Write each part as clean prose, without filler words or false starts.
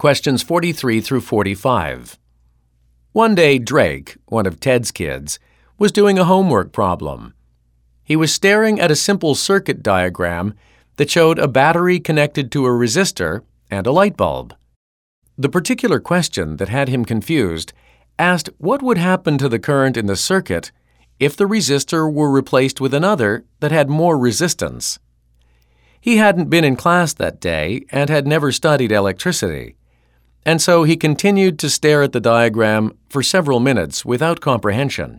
Questions 43 through 45. One day, Drake, one of Ted's kids, was doing a homework problem. He was staring at a simple circuit diagram that showed a battery connected to a resistor and a light bulb. The particular question that had him confused asked what would happen to the current in the circuit if the resistor were replaced with another that had more resistance. He hadn't been in class that day and had never studied electricity, and so he continued to stare at the diagram for several minutes without comprehension.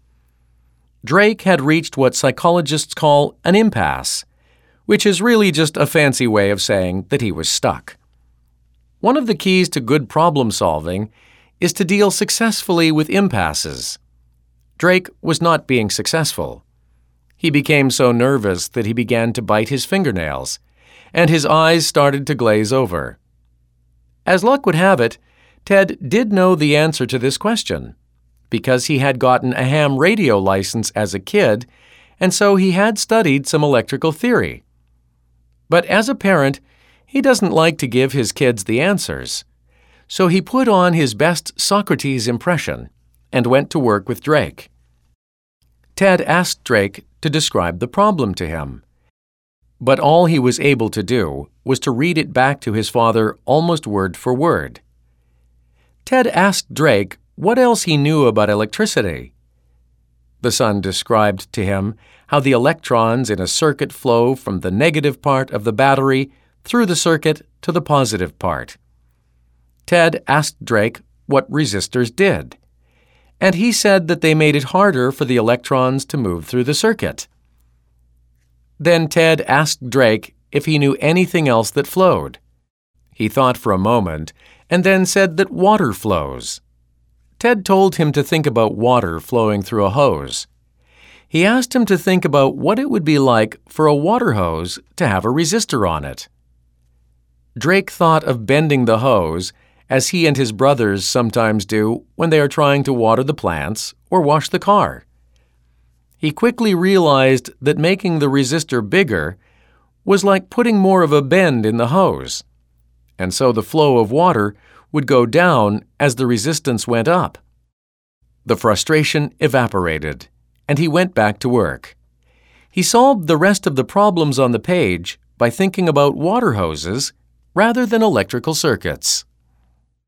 Drake had reached what psychologists call an impasse, which is really just a fancy way of saying that he was stuck. One of the keys to good problem solving is to deal successfully with impasses. Drake was not being successful. He became so nervous that he began to bite his fingernails, and his eyes started to glaze over. As luck would have it, Ted did know the answer to this question, because he had gotten a ham radio license as a kid, and so he had studied some electrical theory. But as a parent, he doesn't like to give his kids the answers, so he put on his best Socrates impression and went to work with Drake. Ted asked Drake to describe the problem to him, but all he was able to do was to read it back to his father almost word for word. Ted asked Drake what else he knew about electricity. The son described to him how the electrons in a circuit flow from the negative part of the battery through the circuit to the positive part. Ted asked Drake what resistors did, and he said that they made it harder for the electrons to move through the circuit. Then Ted asked Drake if he knew anything else that flowed. He thought for a moment and then said that water flows. Ted told him to think about water flowing through a hose. He asked him to think about what it would be like for a water hose to have a resistor on it. Drake thought of bending the hose as he and his brothers sometimes do when they are trying to water the plants or wash the car. He quickly realized that making the resistor bigger was like putting more of a bend in the hose, and so the flow of water would go down as the resistance went up. The frustration evaporated, and he went back to work. He solved the rest of the problems on the page by thinking about water hoses rather than electrical circuits.